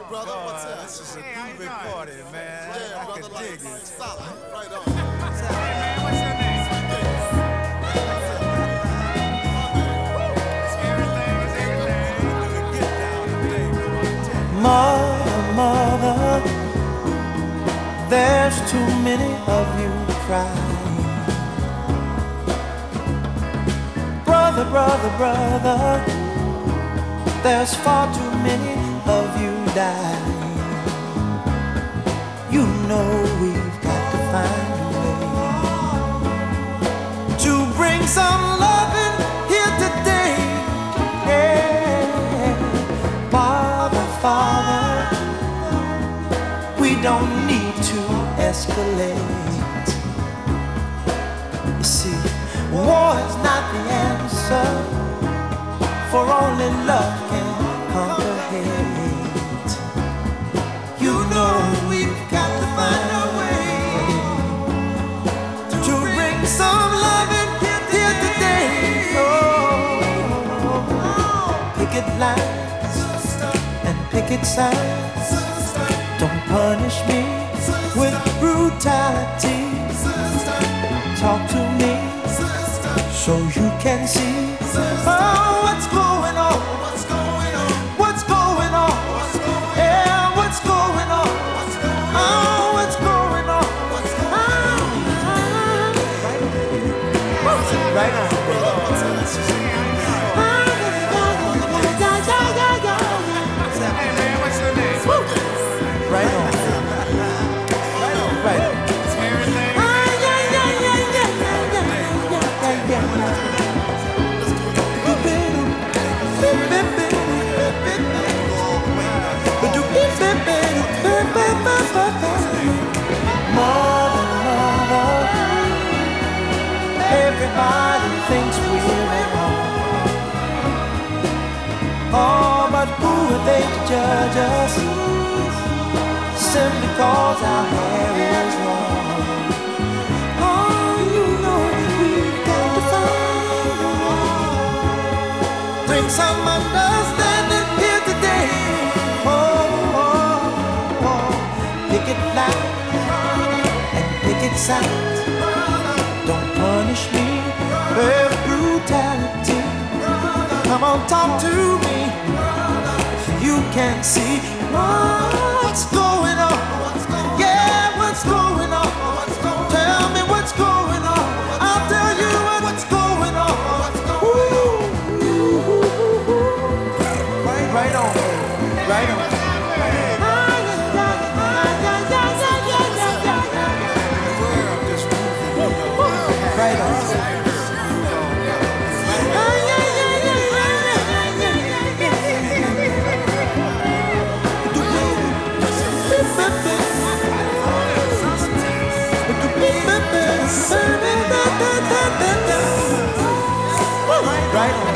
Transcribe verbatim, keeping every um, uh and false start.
brother. Oh, What's up? this is a Hey, how you groovy doing? party, man. Yeah, I brother, can like, dig it. solid. Right on. Hey, man, what's your name? It's everything, it's everything. Get down today, boy, I tell you. Mother, mother, there's too many of you crying. Brother, brother, brother, there's far too many of you dying. You know we've got to find a way to bring some loving here today. Yeah. Father, Father, we don't need to escalate. You see, war is not the answer, for only love can conquer hate. You know we've got to find a way to bring some loving here today. Oh, picket lines and picket signs, don't punish me with brutality. Talk to me so you can see. Oh, what's going on? What's going on? What's going on? Yeah, what's going on? Oh, what's going on? Ah, right on. Hey, man, what's your name? Right on. Right on. Right on. It's everything. Mother, mother, everybody thinks we're at home. Oh, but who are they to judge us simply cause our hair is long? Oh, you know we've got to find a way. Bring some understanding here today. Oh, oh, oh. Picket line and picket signs, don't punish me with brutality. Come on, talk to me so you can see what's going on. Yeah, what's going on? Tell me what's going on. I'll tell you what's going on. Ooh. Right on, right on. Right on. Right on.